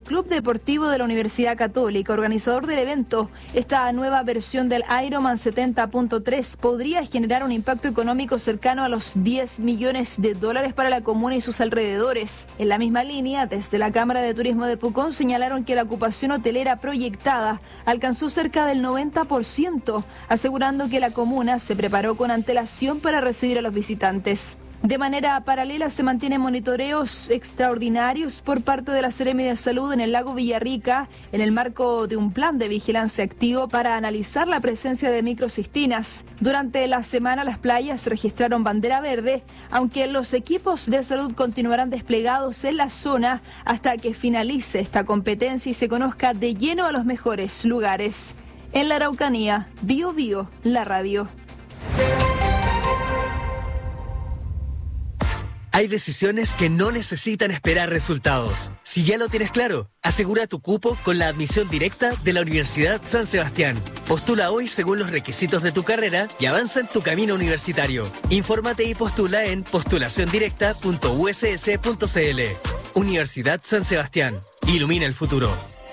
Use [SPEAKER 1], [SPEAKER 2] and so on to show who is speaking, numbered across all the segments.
[SPEAKER 1] Club Deportivo de la Universidad Católica, organizador del evento. Esta nueva versión del Ironman 70.3 podría generar un impacto económico cercano a los 10 millones de dólares para la comuna y sus alrededores. En la misma línea, desde la Cámara de Turismo de Pucón señalaron que la ocupación hotelera proyectada alcanzó cerca del 90%, asegurando que la comuna se preparó con antelación para recibir a los visitantes. De manera paralela se mantienen monitoreos extraordinarios por parte de la Seremi de Salud en el lago Villarrica en el marco de un plan de vigilancia activo para analizar la presencia de microcistinas. Durante la semana las playas registraron bandera verde, aunque los equipos de salud continuarán desplegados en la zona hasta que finalice esta competencia y se conozca de lleno a los mejores lugares. En la Araucanía, Bio Bio, la radio.
[SPEAKER 2] Hay decisiones que no necesitan esperar resultados. Si ya lo tienes claro, asegura tu cupo con la admisión directa de la Universidad San Sebastián. Postula hoy según los requisitos de tu carrera y avanza en tu camino universitario. Infórmate y postula en postulaciondirecta.uss.cl. Universidad San Sebastián. Ilumina el futuro.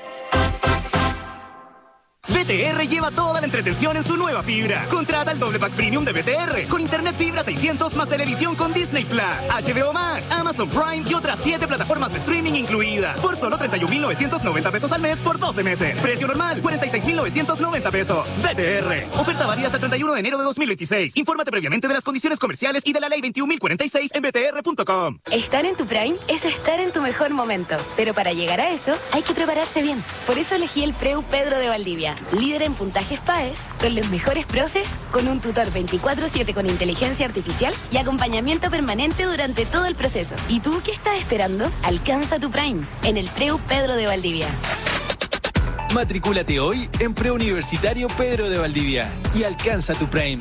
[SPEAKER 3] BTR lleva toda la entretención en su nueva fibra. Contrata el doble pack premium de BTR con internet fibra 600 más televisión con Disney Plus, HBO Max, Amazon Prime y otras 7 plataformas de streaming incluidas por solo 31.990 pesos al mes por 12 meses. Precio normal 46.990 pesos. BTR. Oferta válida hasta el 31 de enero de 2026. Infórmate previamente de las condiciones comerciales y de la ley 21.046 en btr.com.
[SPEAKER 4] Estar en tu Prime es estar en tu mejor momento, pero para llegar a eso hay que prepararse bien. Por eso elegí el Preu Pedro de Valdivia. Líder en puntajes PAES, con los mejores profes, con un tutor 24/7 con inteligencia artificial y acompañamiento permanente durante todo el proceso. ¿Y tú qué estás esperando? Alcanza tu Prime en el Preu Pedro de Valdivia.
[SPEAKER 5] Matricúlate hoy en Preuniversitario Pedro de Valdivia y alcanza tu Prime.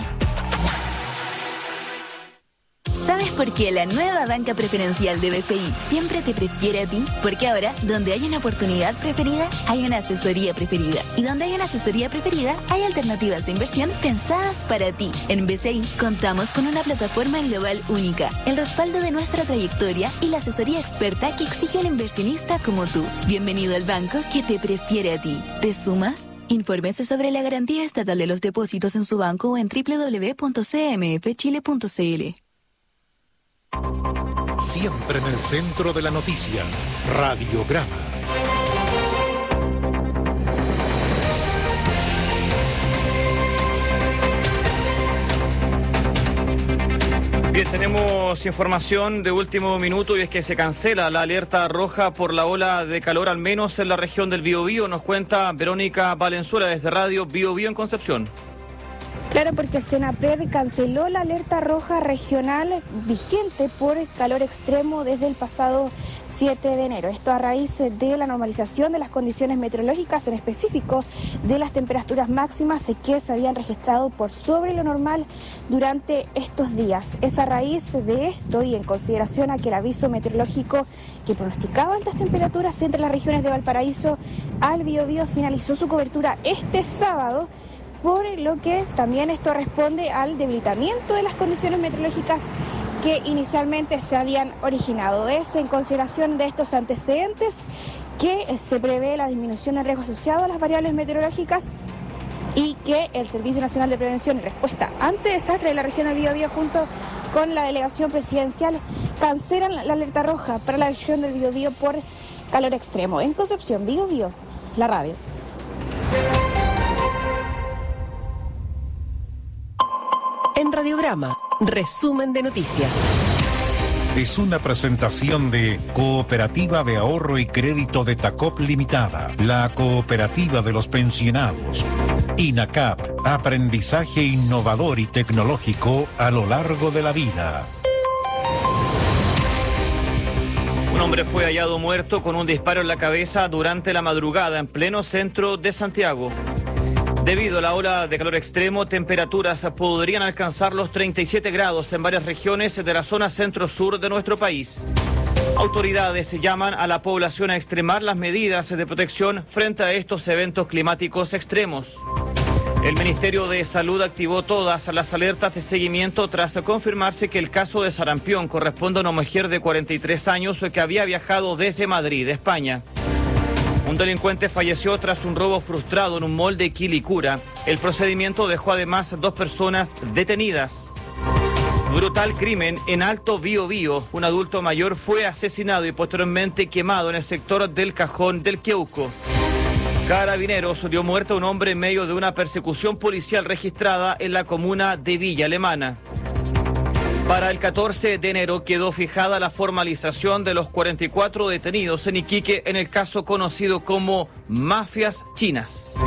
[SPEAKER 6] ¿Sabes por qué la nueva banca preferencial de BCI siempre te prefiere a ti? Porque ahora, donde hay una oportunidad preferida, hay una asesoría preferida. Y donde hay una asesoría preferida, hay alternativas de inversión pensadas para ti. En BCI contamos con una plataforma global única, el respaldo de nuestra trayectoria y la asesoría experta que exige un inversionista como tú. Bienvenido al banco que te prefiere a ti. ¿Te sumas? Infórmese sobre la garantía estatal de los depósitos en su banco o en www.cmfchile.cl.
[SPEAKER 7] Siempre en el centro de la noticia, Radiograma.
[SPEAKER 8] Bien, tenemos información de último minuto y es que se cancela la alerta roja por la ola de calor, al menos en la región del Biobío. Nos cuenta Verónica Valenzuela desde Radio Biobío en Concepción.
[SPEAKER 9] Claro, porque Senapred canceló la alerta roja regional vigente por calor extremo desde el pasado 7 de enero. Esto a raíz de la normalización de las condiciones meteorológicas, en específico de las temperaturas máximas que se habían registrado por sobre lo normal durante estos días. Es a raíz de esto y en consideración a que el aviso meteorológico que pronosticaba altas temperaturas entre las regiones de Valparaíso al Biobío finalizó su cobertura este sábado, por lo que también esto responde al debilitamiento de las condiciones meteorológicas que inicialmente se habían originado. Es en consideración de estos antecedentes que se prevé la disminución del riesgo asociado a las variables meteorológicas y que el Servicio Nacional de Prevención y Respuesta ante Desastres de la región del Biobío junto con la delegación presidencial cancelan la alerta roja para la región del Biobío por calor extremo. En Concepción, Biobío, la radio.
[SPEAKER 10] En Radiograma, resumen de noticias.
[SPEAKER 7] Es una presentación de Cooperativa de Ahorro y Crédito de Tacop Limitada, la cooperativa de los pensionados. INACAP, aprendizaje innovador y tecnológico a lo largo de la vida.
[SPEAKER 8] Un hombre fue hallado muerto con un disparo en la cabeza durante la madrugada en pleno centro de Santiago. Debido a la ola de calor extremo, temperaturas podrían alcanzar los 37 grados en varias regiones de la zona centro-sur de nuestro país. Autoridades llaman a la población a extremar las medidas de protección frente a estos eventos climáticos extremos. El Ministerio de Salud activó todas las alertas de seguimiento tras confirmarse que el caso de sarampión corresponde a una mujer de 43 años que había viajado desde Madrid, España. Un delincuente falleció tras un robo frustrado en un mall de Quilicura. El procedimiento dejó además a 2 personas detenidas. Brutal crimen en Alto Biobío. Un adulto mayor fue asesinado y posteriormente quemado en el sector del Cajón del Queuco. Carabineros dio muerte a un hombre en medio de una persecución policial registrada en la comuna de Villa Alemana. Para el 14 de enero quedó fijada la formalización de los 44 detenidos en Iquique en el caso conocido como mafias chinas.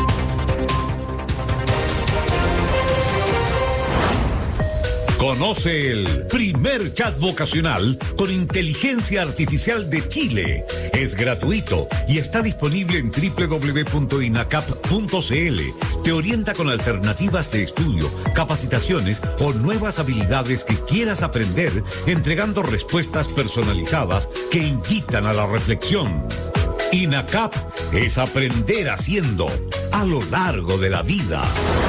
[SPEAKER 7] Conoce el primer chat vocacional con inteligencia artificial de Chile. Es gratuito y está disponible en www.inacap.cl. Te orienta con alternativas de estudio, capacitaciones o nuevas habilidades que quieras aprender, entregando respuestas personalizadas que invitan a la reflexión. INACAP es aprender haciendo a lo largo de la vida.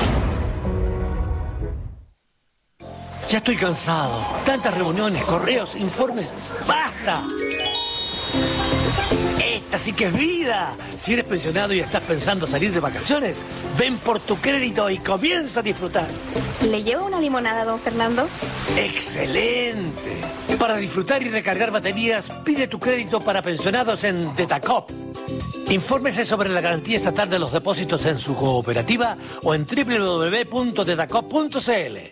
[SPEAKER 11] Ya estoy cansado. Tantas reuniones, correos, informes. ¡Basta! Esta sí que es vida. Si eres pensionado y estás pensando salir de vacaciones, ven por tu crédito y comienza a disfrutar.
[SPEAKER 12] ¿Le llevo una limonada, don Fernando?
[SPEAKER 11] ¡Excelente! Para disfrutar y recargar baterías, pide tu crédito para pensionados en Detacop. Infórmese sobre la garantía estatal de los depósitos en su cooperativa o en www.detacop.cl.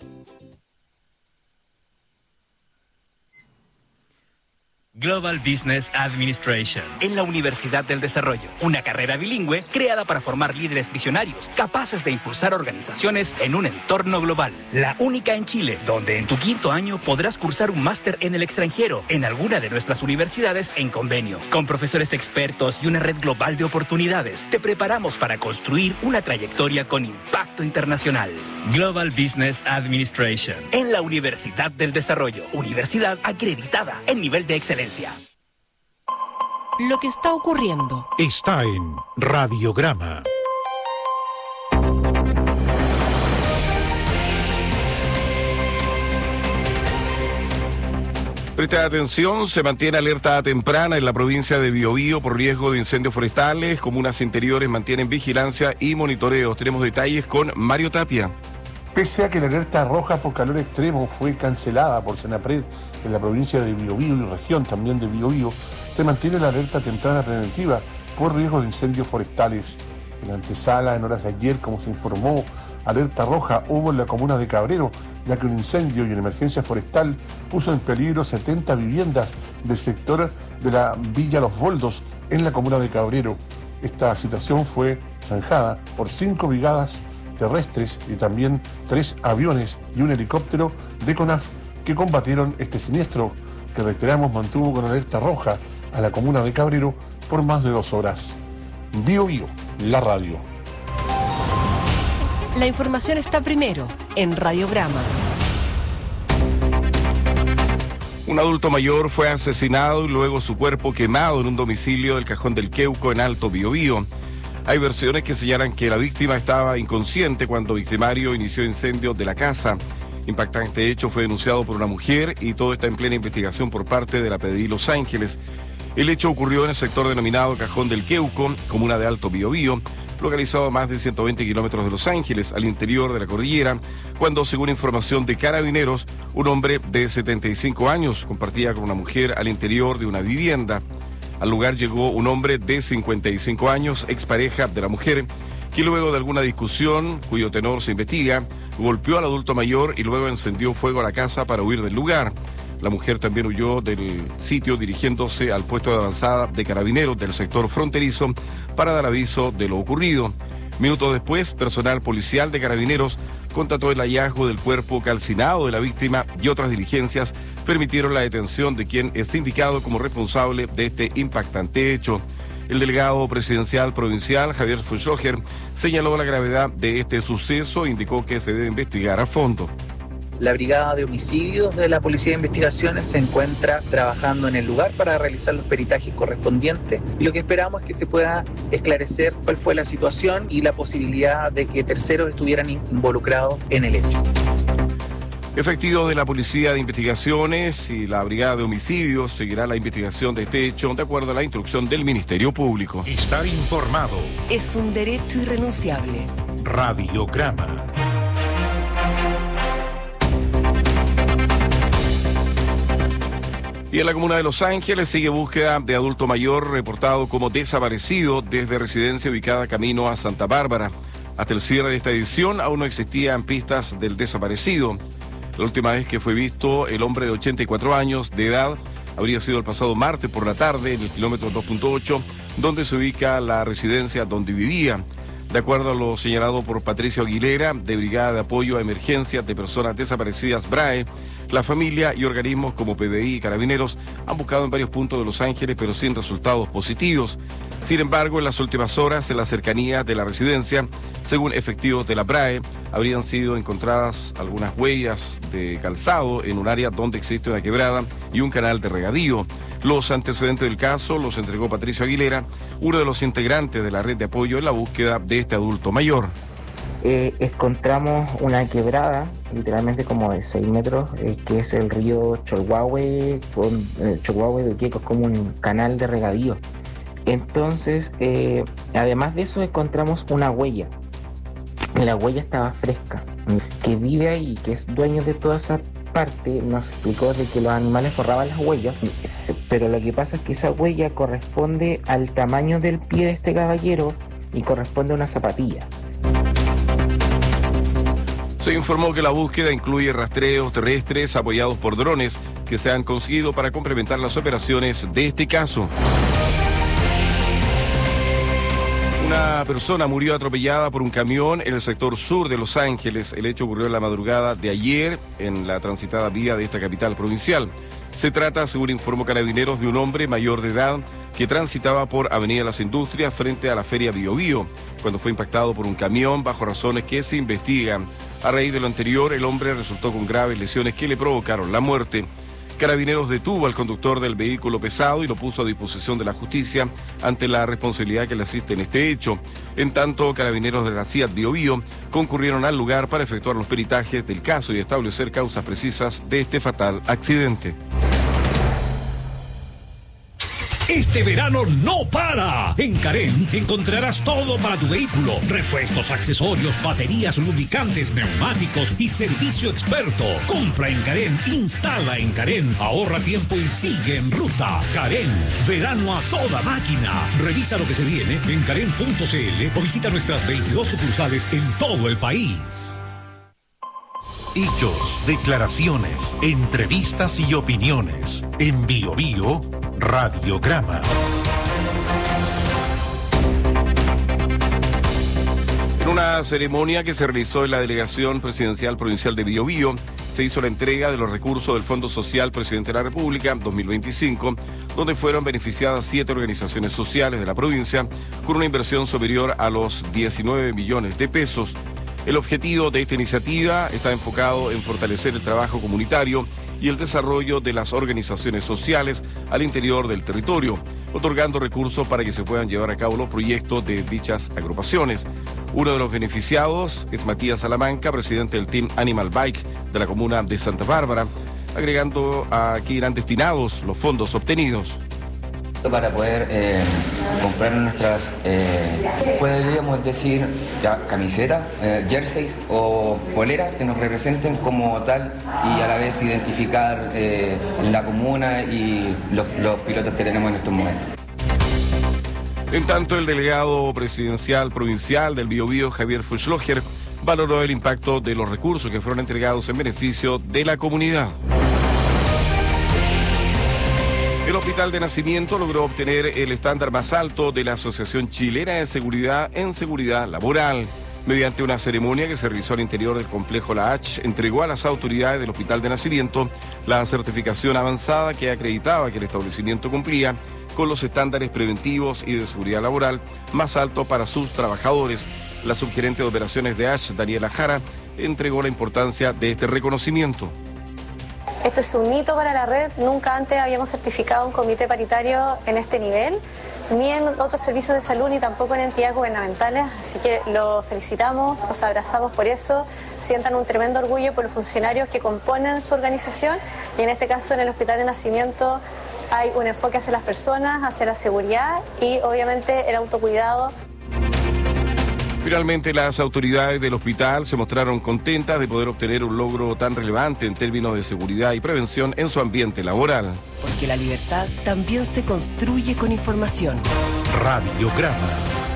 [SPEAKER 3] Global Business Administration. En la Universidad del Desarrollo, una carrera bilingüe creada para formar líderes visionarios, capaces de impulsar organizaciones en un entorno global. La única en Chile, donde en tu 5º año podrás cursar un máster en el extranjero, en alguna de nuestras universidades en convenio. Con profesores expertos y una red global de oportunidades, te preparamos para construir una trayectoria con impacto internacional. Global Business Administration. En la Universidad del Desarrollo, universidad acreditada en nivel de excelencia.
[SPEAKER 10] Lo que está ocurriendo
[SPEAKER 7] está en Radiograma.
[SPEAKER 13] Presta atención, se mantiene alerta temprana en la provincia de Biobío por riesgo de incendios forestales. Comunas interiores mantienen vigilancia y monitoreos. Tenemos detalles con Mario Tapia.
[SPEAKER 14] Pese a que la alerta roja por calor extremo fue cancelada por Senapred en la provincia de Biobío y región también de Biobío, se mantiene la alerta temprana preventiva por riesgo de incendios forestales. En la antesala, en horas de ayer, como se informó, alerta roja hubo en la comuna de Cabrero, ya que un incendio y una emergencia forestal puso en peligro 70 viviendas del sector de la Villa Los Boldos en la comuna de Cabrero. Esta situación fue zanjada por 5 brigadas terrestres y también 3 aviones y un helicóptero de CONAF que combatieron este siniestro, que reiteramos mantuvo con alerta roja a la comuna de Cabrero por más de 2 horas. Biobío, la radio.
[SPEAKER 10] La información está primero en Radiograma.
[SPEAKER 13] Un adulto mayor fue asesinado y luego su cuerpo quemado en un domicilio del Cajón del Queuco en Alto Biobío. Hay versiones que señalan que la víctima estaba inconsciente cuando el victimario inició incendio de la casa. Impactante hecho fue denunciado por una mujer y todo está en plena investigación por parte de la PDI Los Ángeles. El hecho ocurrió en el sector denominado Cajón del Queuco, comuna de Alto Biobío, localizado a más de 120 kilómetros de Los Ángeles, al interior de la cordillera, cuando, según información de Carabineros, un hombre de 75 años compartía con una mujer al interior de una vivienda. Al lugar llegó un hombre de 55 años, expareja de la mujer, que luego de alguna discusión, cuyo tenor se investiga, golpeó al adulto mayor y luego encendió fuego a la casa para huir del lugar. La mujer también huyó del sitio dirigiéndose al puesto de avanzada de Carabineros del sector fronterizo para dar aviso de lo ocurrido. Minutos después, personal policial de Carabineros constató el hallazgo del cuerpo calcinado de la víctima y otras diligencias permitieron la detención de quien es indicado como responsable de este impactante hecho. El delegado presidencial provincial, Javier Fuschoger, señaló la gravedad de este suceso e indicó que se debe investigar a fondo.
[SPEAKER 15] La Brigada de Homicidios de la Policía de Investigaciones se encuentra trabajando en el lugar para realizar los peritajes correspondientes y lo que esperamos es que se pueda esclarecer cuál fue la situación y la posibilidad de que terceros estuvieran involucrados en el hecho.
[SPEAKER 13] Efectivos de la Policía de Investigaciones y la Brigada de Homicidios seguirá la investigación de este hecho de acuerdo a la instrucción del Ministerio Público.
[SPEAKER 7] Estar informado
[SPEAKER 10] es un derecho irrenunciable.
[SPEAKER 7] Radiograma.
[SPEAKER 13] Y en la comuna de Los Ángeles sigue búsqueda de adulto mayor reportado como desaparecido desde residencia ubicada camino a Santa Bárbara. Hasta el cierre de esta edición aún no existían pistas del desaparecido. La última vez que fue visto el hombre de 84 años de edad habría sido el pasado martes por la tarde en el kilómetro 2.8, donde se ubica la residencia donde vivía. De acuerdo a lo señalado por Patricio Aguilera, de Brigada de Apoyo a Emergencias de Personas Desaparecidas BRAE, la familia y organismos como PDI y Carabineros han buscado en varios puntos de Los Ángeles, pero sin resultados positivos. Sin embargo, en las últimas horas, en la cercanía de la residencia, según efectivos de la BRAE, habrían sido encontradas algunas huellas de calzado en un área donde existe una quebrada y un canal de regadío. Los antecedentes del caso los entregó Patricio Aguilera, uno de los integrantes de la red de apoyo en la búsqueda de este adulto mayor.
[SPEAKER 16] Encontramos una quebrada, literalmente como de 6 metros, que es el río Cholhuahue, Cholhuahue de Queco, es como un canal de regadío. Entonces, además de eso, encontramos una huella. La huella estaba fresca. Que vive ahí, que es dueño de toda esa parte, nos explicó de que los animales borraban las huellas, pero lo que pasa es que esa huella corresponde al tamaño del pie de este caballero y corresponde a una zapatilla.
[SPEAKER 13] Se informó que la búsqueda incluye rastreos terrestres apoyados por drones que se han conseguido para complementar las operaciones de este caso. Una persona murió atropellada por un camión en el sector sur de Los Ángeles. El hecho ocurrió en la madrugada de ayer en la transitada vía de esta capital provincial. Se trata, según informó Carabineros, de un hombre mayor de edad que transitaba por Avenida Las Industrias frente a la Feria Bío Bío, cuando fue impactado por un camión bajo razones que se investigan. A raíz de lo anterior, el hombre resultó con graves lesiones que le provocaron la muerte. Carabineros detuvo al conductor del vehículo pesado y lo puso a disposición de la justicia ante la responsabilidad que le asiste en este hecho. En tanto, Carabineros de la CIAT Bío Bío concurrieron al lugar para efectuar los peritajes del caso y establecer causas precisas de este fatal accidente.
[SPEAKER 17] Este verano no para. En Carén encontrarás todo para tu vehículo. Repuestos, accesorios, baterías, lubricantes, neumáticos y servicio experto. Compra en Carén, instala en Carén, ahorra tiempo y sigue en ruta. Carén, verano a toda máquina. Revisa lo que se viene en carén.cl o visita nuestras 22 sucursales en todo el país.
[SPEAKER 7] Hechos, declaraciones, entrevistas y opiniones. En Bío Bío, Radiograma.
[SPEAKER 13] En una ceremonia que se realizó en la Delegación Presidencial Provincial de Bío Bío, se hizo la entrega de los recursos del Fondo Social Presidente de la República 2025, donde fueron beneficiadas 7 organizaciones sociales de la provincia con una inversión superior a los 19 millones de pesos. El objetivo de esta iniciativa está enfocado en fortalecer el trabajo comunitario y el desarrollo de las organizaciones sociales al interior del territorio, otorgando recursos para que se puedan llevar a cabo los proyectos de dichas agrupaciones. Uno de los beneficiados es Matías Salamanca, presidente del Team Animal Bike de la comuna de Santa Bárbara, agregando a que irán destinados los fondos obtenidos.
[SPEAKER 18] Para poder comprar nuestras, podríamos decir, camisetas, jerseys o poleras que nos representen como tal y a la vez identificar la comuna y los pilotos que tenemos en estos momentos.
[SPEAKER 13] En tanto, el delegado presidencial provincial del Bío Bío, Javier Fuchsloger, valoró el impacto de los recursos que fueron entregados en beneficio de la comunidad. El Hospital de Nacimiento logró obtener el estándar más alto de la Asociación Chilena de Seguridad en Seguridad Laboral. Mediante una ceremonia que se realizó al interior del complejo La H, entregó a las autoridades del Hospital de Nacimiento la certificación avanzada que acreditaba que el establecimiento cumplía con los estándares preventivos y de seguridad laboral más altos para sus trabajadores. La subgerente de operaciones de H, Daniela Jara, entregó la importancia de este reconocimiento.
[SPEAKER 19] Esto es un hito para la red, nunca antes habíamos certificado un comité paritario en este nivel. ni en otros servicios de salud, ni tampoco en entidades gubernamentales. Así que los felicitamos, los abrazamos por eso, sientan un tremendo orgullo por los funcionarios que componen su organización, y en este caso en el Hospital de Nacimiento hay un enfoque hacia las personas, hacia la seguridad y obviamente el autocuidado.
[SPEAKER 13] Finalmente, las autoridades del hospital se mostraron contentas de poder obtener un logro tan relevante en términos de seguridad y prevención en su ambiente laboral.
[SPEAKER 10] Porque la libertad también se construye con información.
[SPEAKER 7] Radiograma.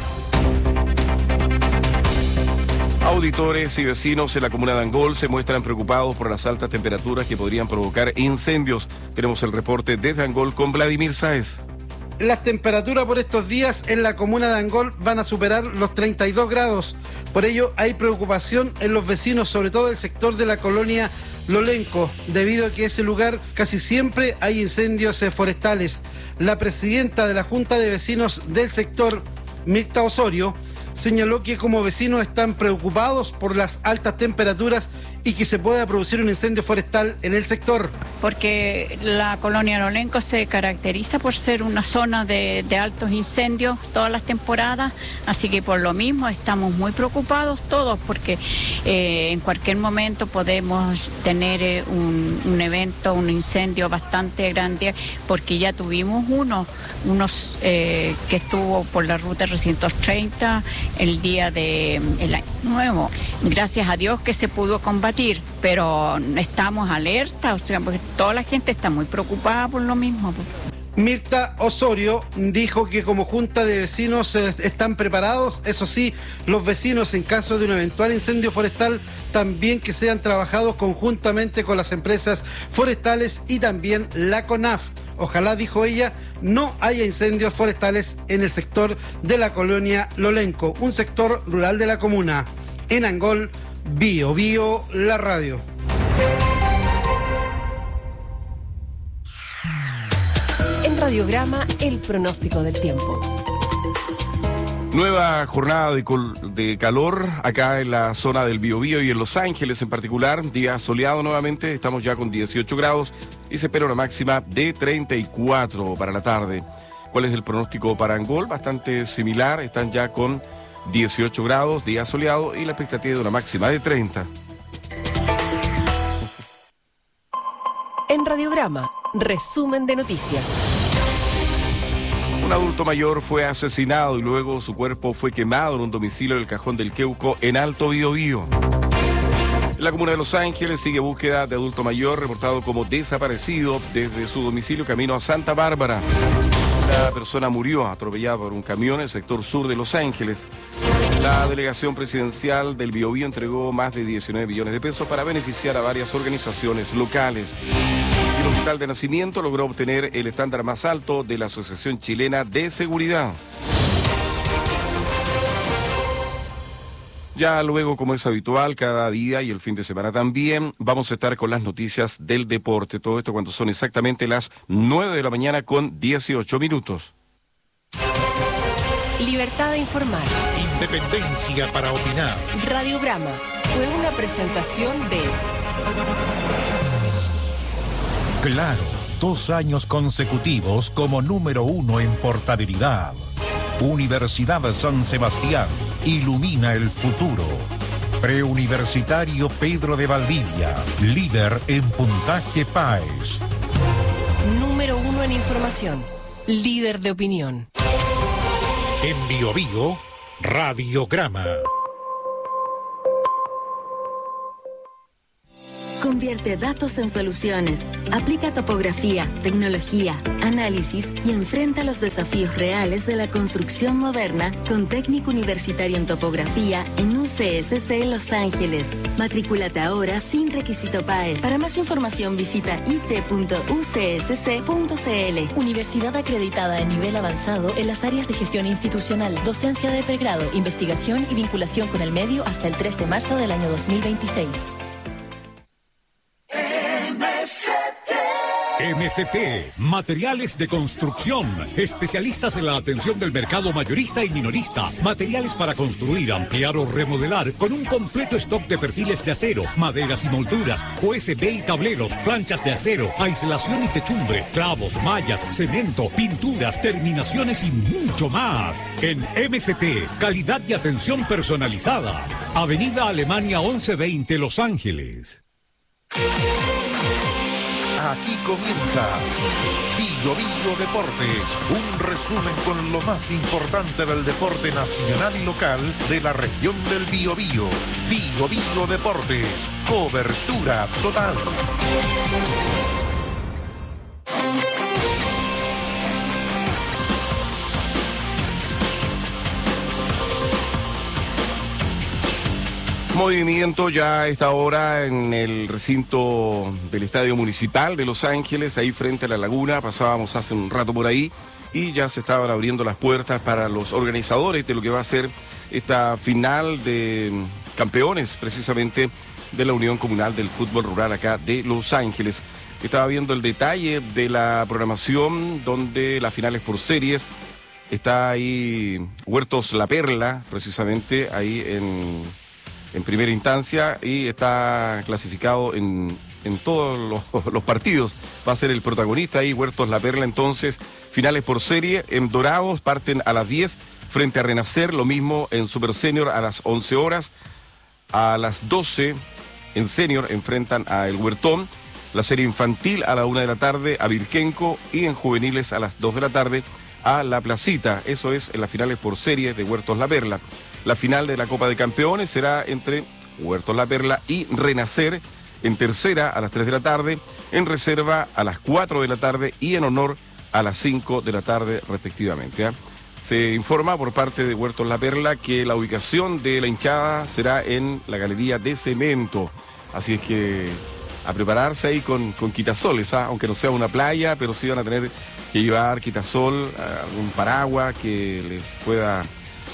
[SPEAKER 13] Auditores y vecinos en la comuna de Angol se muestran preocupados por las altas temperaturas que podrían provocar incendios. Tenemos el reporte desde Angol con Vladimir Sáez.
[SPEAKER 20] Las temperaturas por estos días en la comuna de Angol van a superar los 32 grados. Por ello hay preocupación en los vecinos, sobre todo del sector de la colonia Lolenco, debido a que en ese lugar casi siempre hay incendios forestales. La presidenta de la Junta de Vecinos del sector, Mirta Osorio, señaló que como vecinos están preocupados por las altas temperaturas y que se pueda producir un incendio forestal en el sector.
[SPEAKER 21] Porque la colonia Lolenco se caracteriza por ser una zona de altos incendios todas las temporadas, así que por lo mismo estamos muy preocupados todos, porque en cualquier momento podemos tener un evento, un incendio bastante grande, porque ya tuvimos unos que estuvo por la ruta 330 el día del Año Nuevo. Gracias a Dios que se pudo combatir, pero estamos alerta, o sea, porque toda la gente está muy preocupada por lo mismo.
[SPEAKER 20] Mirta Osorio dijo que como junta de vecinos están preparados, eso sí, los vecinos en caso de un eventual incendio forestal también que sean trabajados conjuntamente con las empresas forestales y también la CONAF. Ojalá, dijo ella, no haya incendios forestales en el sector de la colonia Lolenco, un sector rural de la comuna. En Angol, Bio Bio, la radio.
[SPEAKER 10] En Radiograma, el pronóstico del tiempo.
[SPEAKER 13] Nueva jornada de calor acá en la zona del Biobío y en Los Ángeles en particular. Día soleado nuevamente, estamos ya con 18 grados y se espera una máxima de 34 para la tarde. ¿Cuál es el pronóstico para Angol? Bastante similar, están ya con 18 grados, día soleado y la expectativa de una máxima de 30.
[SPEAKER 10] En Radiograma, resumen de noticias.
[SPEAKER 13] Un adulto mayor fue asesinado y luego su cuerpo fue quemado en un domicilio del Cajón del Queuco en Alto Biobío. En la comuna de Los Ángeles sigue búsqueda de adulto mayor reportado como desaparecido desde su domicilio camino a Santa Bárbara. La persona murió atropellada por un camión en el sector sur de Los Ángeles. La delegación presidencial del Biobío entregó más de 19 millones de pesos para beneficiar a varias organizaciones locales. El Hospital de Nacimiento logró obtener el estándar más alto de la Asociación Chilena de Seguridad. Ya luego, como es habitual, cada día y el fin de semana también, vamos a estar con las noticias del deporte. Todo esto cuando son exactamente las 9 de la mañana con 18 minutos.
[SPEAKER 10] Libertad de informar.
[SPEAKER 7] Independencia para opinar.
[SPEAKER 10] Radiograma fue una presentación de...
[SPEAKER 7] Claro, 2 años consecutivos como número 1 en portabilidad. Universidad de San Sebastián ilumina el futuro. Preuniversitario Pedro de Valdivia, líder en puntaje PAES.
[SPEAKER 10] Número 1 en información, líder de opinión.
[SPEAKER 7] En Biobío, Radiograma.
[SPEAKER 22] Convierte datos en soluciones, aplica topografía, tecnología, análisis y enfrenta los desafíos reales de la construcción moderna con técnico universitario en topografía en UCSC Los Ángeles. Matrículate ahora sin requisito PAES. Para más información visita it.ucsc.cl.
[SPEAKER 23] Universidad acreditada en nivel avanzado en las áreas de gestión institucional, docencia de pregrado, investigación y vinculación con el medio hasta el 3 de marzo del año 2026.
[SPEAKER 17] MCT, materiales de construcción, especialistas en la atención del mercado mayorista y minorista, materiales para construir, ampliar o remodelar, con un completo stock de perfiles de acero, maderas y molduras, USB y tableros, planchas de acero, aislación y techumbre, clavos, mallas, cemento, pinturas, terminaciones y mucho más. En MCT, calidad y atención personalizada. Avenida Alemania 1120, Los Ángeles.
[SPEAKER 7] Aquí comienza Bio Bio Deportes, un resumen con lo más importante del deporte nacional y local de la región del Biobío. Bio Bio Deportes, cobertura total.
[SPEAKER 13] Movimiento ya a esta hora en el recinto del Estadio Municipal de Los Ángeles, ahí frente a la laguna. Pasábamos hace un rato por ahí y ya se estaban abriendo las puertas para los organizadores de lo que va a ser esta final de campeones, precisamente, de la Unión Comunal del Fútbol Rural acá de Los Ángeles. Estaba viendo el detalle de la programación, donde las finales por series. Está ahí Huertos La Perla, precisamente, ahí en primera instancia, y está clasificado en todos los partidos. Va a ser el protagonista ahí, Huertos La Perla. Entonces, finales por serie. En Dorados parten a las 10 frente a Renacer, lo mismo en Super Senior a las 11 horas. A las 12 en Senior enfrentan a El Huertón. La serie infantil a la 1 de la tarde a Virquenco, y en juveniles a las 2 de la tarde a La Placita. Eso es en las finales por serie de Huertos La Perla. La final de la Copa de Campeones será entre Huertos La Perla y Renacer, en tercera a las 3 de la tarde, en reserva a las 4 de la tarde y en honor a las 5 de la tarde respectivamente. Se informa por parte de Huertos La Perla que la ubicación de la hinchada será en la Galería de Cemento. Así es que a prepararse ahí con quitasoles, aunque no sea una playa, pero sí van a tener que llevar quitasol, algún paraguas que les pueda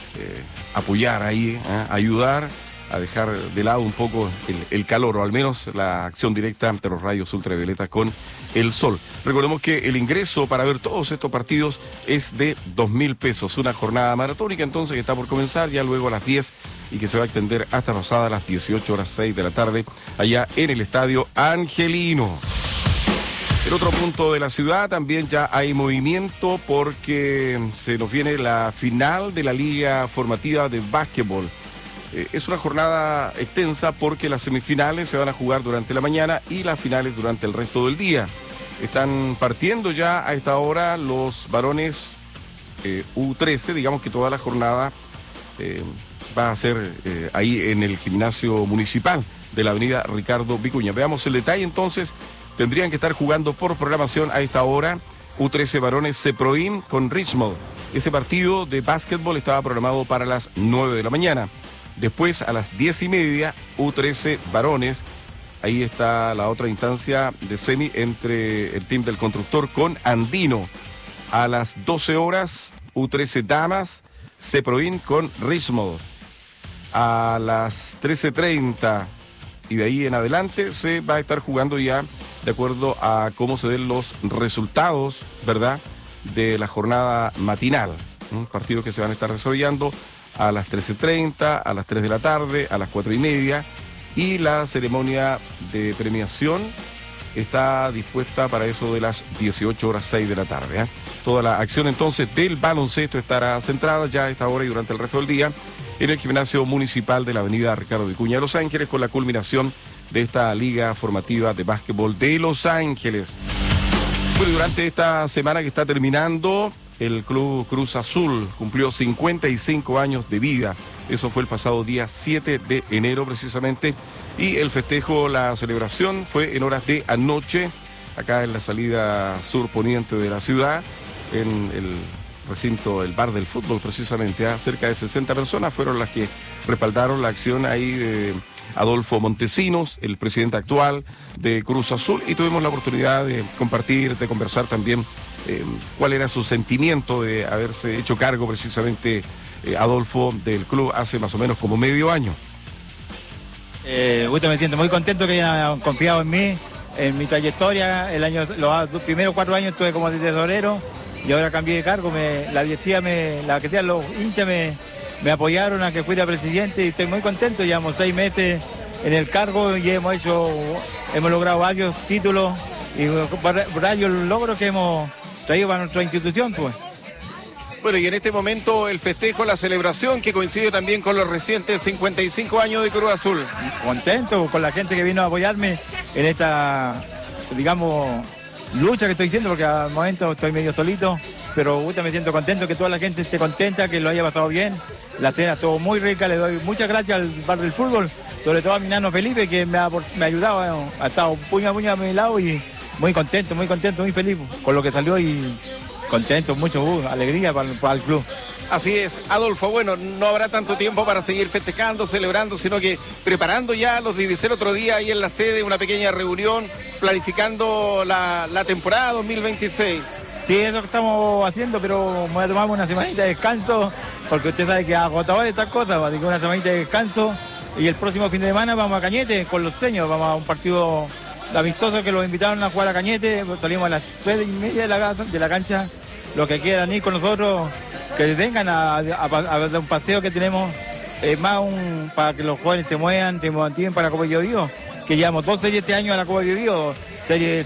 [SPEAKER 13] apoyar ahí, ayudar a dejar de lado un poco el calor, o al menos la acción directa ante los rayos ultravioleta con el sol. Recordemos que el ingreso para ver todos estos partidos es de 2.000 pesos, una jornada maratónica entonces que está por comenzar ya luego a las 10 y que se va a extender hasta pasada las 18:06 de la tarde allá en el Estadio Angelino. En otro punto de la ciudad también ya hay movimiento porque se nos viene la final de la Liga Formativa de Básquetbol. Es una jornada extensa porque las semifinales se van a jugar durante la mañana y las finales durante el resto del día. Están partiendo ya a esta hora los varones U13, digamos que toda la jornada va a ser ahí en el gimnasio municipal de la avenida Ricardo Vicuña. Veamos el detalle entonces. Tendrían que estar jugando por programación a esta hora U13 varones Ceproín con Richmond. Ese partido de básquetbol estaba programado para las 9 de la mañana. Después a las 10:30 U13 varones. Ahí está la otra instancia de semi entre el team del constructor con Andino. A las 12 horas U13 damas Ceproín con Richmond. A las 13:30 y de ahí en adelante se va a estar jugando ya de acuerdo a cómo se den los resultados, ¿verdad?, de la jornada matinal. Partidos que se van a estar desarrollando a las 13:30, a las 3 de la tarde, a las 4:30, y la ceremonia de premiación está dispuesta para eso de las 18:06 de la tarde. Toda la acción entonces del baloncesto estará centrada ya a esta hora y durante el resto del día en el gimnasio municipal de la avenida Ricardo Vicuña de Los Ángeles, con la culminación de esta Liga Formativa de Básquetbol de Los Ángeles. Bueno, durante esta semana que está terminando, el Club Cruz Azul cumplió 55 años de vida. Eso fue el pasado día 7 de enero precisamente. Y el festejo, la celebración, fue en horas de anoche, acá en la salida sur poniente de la ciudad, en el recinto, el bar del fútbol precisamente. Cerca de 60 personas fueron las que respaldaron la acción ahí de Adolfo Montesinos, el presidente actual de Cruz Azul, y tuvimos la oportunidad de compartir, de conversar también cuál era su sentimiento de haberse hecho cargo precisamente Adolfo del club hace más o menos como medio año.
[SPEAKER 1] Me siento muy contento que hayan confiado en mí. en mi trayectoria, los primeros 4 años estuve como de tesorero y ahora cambié de cargo. La directiva, los hinchas me apoyaron a que fuera presidente y estoy muy contento. Llevamos 6 meses en el cargo y hemos logrado varios títulos y varios logros que hemos traído para nuestra institución, pues.
[SPEAKER 13] Bueno, y en este momento el festejo, la celebración que coincide también con los recientes 55 años de Cruz Azul.
[SPEAKER 1] Contento con la gente que vino a apoyarme en esta, digamos, lucha que estoy haciendo, porque al momento estoy medio solito, pero me siento contento que toda la gente esté contenta, que lo haya pasado bien. La cena estuvo muy rica, le doy muchas gracias al bar del fútbol, sobre todo a mi nano Felipe, que me ha ayudado, ha estado puño a puño a mi lado y muy contento, muy feliz con lo que salió y contento, mucho alegría para el club.
[SPEAKER 13] Así es, Adolfo, bueno, no habrá tanto tiempo para seguir festejando, celebrando, sino que preparando ya los divisé el otro día ahí en la sede, una pequeña reunión, planificando la temporada 2026.
[SPEAKER 1] Sí, eso que estamos haciendo, pero voy a tomar una semanita de descanso, porque usted sabe que agotado estas cosas, así que una semanita de descanso, y el próximo fin de semana vamos a Cañete con los seños, vamos a un partido amistoso que los invitaron a jugar a Cañete, salimos a las 3:30 de la cancha, los que quieran ir con nosotros, que vengan a un paseo que tenemos, más para que los jóvenes se motiven para la Copa Bio Bio, que llevamos 2 series este año a la Copa Bio Bio, serie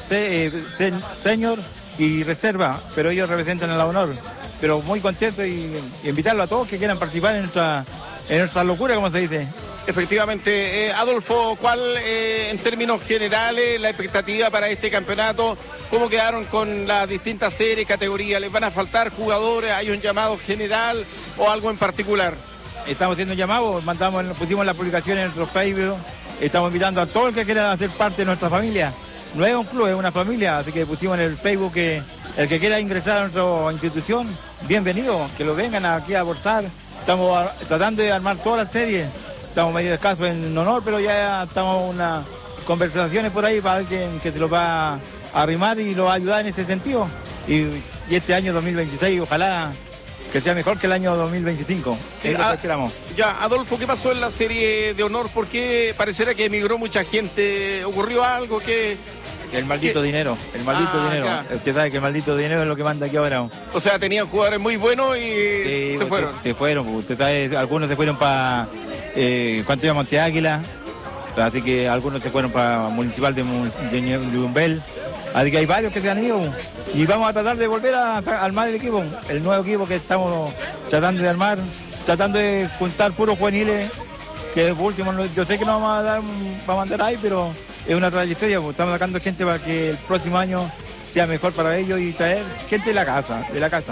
[SPEAKER 1] senior y reserva, pero ellos representan el honor, pero muy contento y invitarlos a todos que quieran participar en nuestra locura, como se dice.
[SPEAKER 13] Efectivamente, Adolfo, ¿cuál en términos generales la expectativa para este campeonato? ¿Cómo quedaron con las distintas series, categorías? ¿Les van a faltar jugadores? ¿Hay un llamado general o algo en particular?
[SPEAKER 1] Estamos haciendo llamados, pusimos la publicación en nuestro Facebook, estamos invitando a todo el que quiera hacer parte de nuestra familia. No es un club, es una familia, así que pusimos en el Facebook que el que quiera ingresar a nuestra institución, bienvenido, que lo vengan aquí a aportar. Estamos tratando de armar todas las series. Estamos medio escasos en honor, pero ya estamos unas conversaciones por ahí para alguien que se lo va a arrimar y lo va a ayudar en este sentido. Y este año 2026, ojalá que sea mejor que el año 2025.
[SPEAKER 13] Sí,
[SPEAKER 1] es lo que esperamos.
[SPEAKER 13] Ya, Adolfo, ¿qué pasó en la serie de honor? ¿Por qué pareciera que emigró mucha gente? ¿Ocurrió algo que...?
[SPEAKER 1] El maldito dinero, dinero.
[SPEAKER 13] Ya.
[SPEAKER 1] Usted sabe que el maldito dinero es lo que manda aquí ahora.
[SPEAKER 13] O sea, tenían jugadores muy buenos y se fueron.
[SPEAKER 1] Se fueron, usted sabe, algunos se fueron para ¿cuánto llama? Monte Águila, así que algunos se fueron para Municipal de Yumbel, así que hay varios que se han ido y vamos a tratar de volver a armar el equipo, el nuevo equipo que estamos tratando de armar, tratando de juntar puros juveniles, que por último yo sé que no vamos a andar ahí, pero es una trayectoria, pues estamos sacando gente para que el próximo año sea mejor para ellos y traer gente de la casa.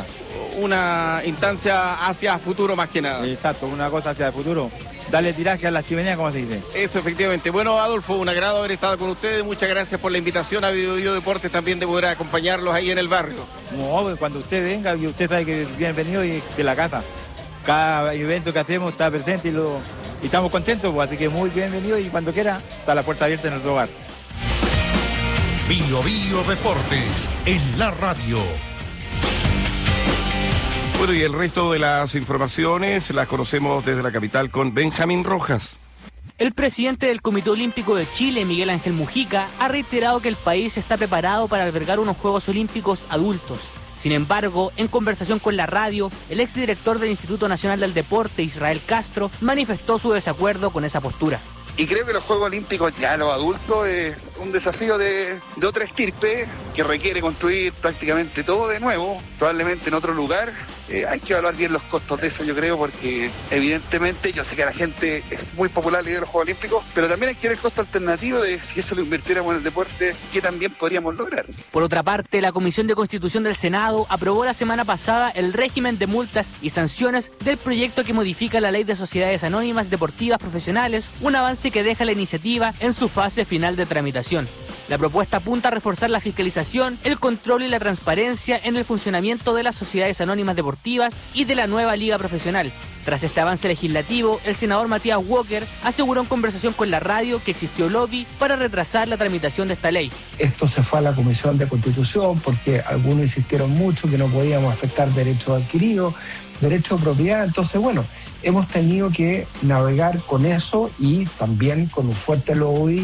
[SPEAKER 13] Una instancia hacia futuro más que nada.
[SPEAKER 1] Exacto, una cosa hacia el futuro. Darle tiraje a la chimenea, como se dice.
[SPEAKER 13] Eso, efectivamente. Bueno, Adolfo, un agrado haber estado con ustedes. Muchas gracias por la invitación a Bio Bio Deportes también de poder acompañarlos ahí en el barrio.
[SPEAKER 1] No, cuando usted venga, y usted sabe que es bienvenido y de la casa. Cada evento que hacemos está presente y estamos contentos, pues, así que muy bienvenido y cuando quiera está la puerta abierta en nuestro hogar.
[SPEAKER 17] Bio Bio Deportes en la radio.
[SPEAKER 13] Bueno, y el resto de las informaciones las conocemos desde la capital con Benjamín Rojas.
[SPEAKER 2] El presidente del Comité Olímpico de Chile, Miguel Ángel Mujica, ha reiterado que el país está preparado para albergar unos Juegos Olímpicos adultos. Sin embargo, en conversación con la radio, el exdirector del Instituto Nacional del Deporte, Israel Castro, manifestó su desacuerdo con esa postura.
[SPEAKER 4] Y creo que los Juegos Olímpicos, ya los adultos, es un desafío de otra estirpe que requiere construir prácticamente todo de nuevo, probablemente en otro lugar. Hay que evaluar bien los costos de eso, yo creo, porque evidentemente yo sé que a la gente es muy popular la idea de los Juegos Olímpicos, pero también hay que ver el costo alternativo de si eso lo invirtiéramos en el deporte, que también podríamos lograr.
[SPEAKER 2] Por otra parte, la Comisión de Constitución del Senado aprobó la semana pasada el régimen de multas y sanciones del proyecto que modifica la Ley de Sociedades Anónimas Deportivas Profesionales, un avance que deja la iniciativa en su fase final de tramitación. La propuesta apunta a reforzar la fiscalización, el control y la transparencia en el funcionamiento de las sociedades anónimas deportivas y de la nueva liga profesional. Tras este avance legislativo, el senador Matías Walker aseguró en conversación con la radio que existió lobby para retrasar la tramitación de esta ley.
[SPEAKER 24] Esto se fue a la Comisión de Constitución porque algunos insistieron mucho que no podíamos afectar derechos adquiridos, derechos de propiedad. Entonces, bueno, hemos tenido que navegar con eso y también con un fuerte lobby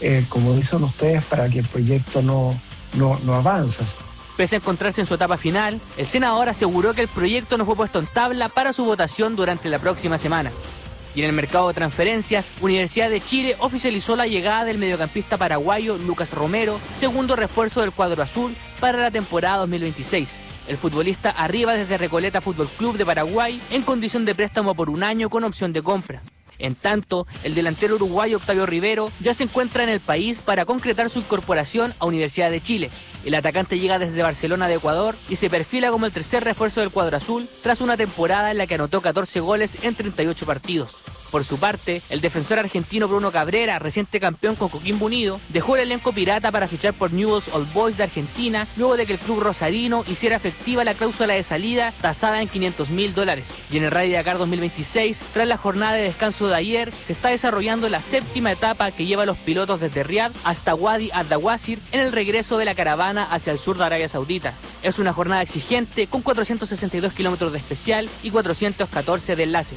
[SPEAKER 24] como dicen ustedes, para que el proyecto no avance.
[SPEAKER 2] Pese a encontrarse en su etapa final, el senador aseguró que el proyecto no fue puesto en tabla para su votación durante la próxima semana. Y en el mercado de transferencias, Universidad de Chile oficializó la llegada del mediocampista paraguayo Lucas Romero, segundo refuerzo del cuadro azul para la temporada 2026. El futbolista arriba desde Recoleta Fútbol Club de Paraguay en condición de préstamo por 1 año con opción de compra. En tanto, el delantero uruguayo Octavio Rivero ya se encuentra en el país para concretar su incorporación a Universidad de Chile. El atacante llega desde Barcelona de Ecuador y se perfila como el tercer refuerzo del cuadro azul tras una temporada en la que anotó 14 goles en 38 partidos. Por su parte, el defensor argentino Bruno Cabrera, reciente campeón con Coquimbo Unido, dejó el elenco pirata para fichar por Newell's Old Boys de Argentina luego de que el club rosarino hiciera efectiva la cláusula de salida tasada en $500.000. Y en el Rally Dakar 2026, tras la jornada de descanso de ayer, se está desarrollando la 7ª etapa que lleva a los pilotos desde Riad hasta Wadi Ad-Dawasir en el regreso de la caravana hacia el sur de Arabia Saudita. Es una jornada exigente con 462 kilómetros de especial y 414 de enlace.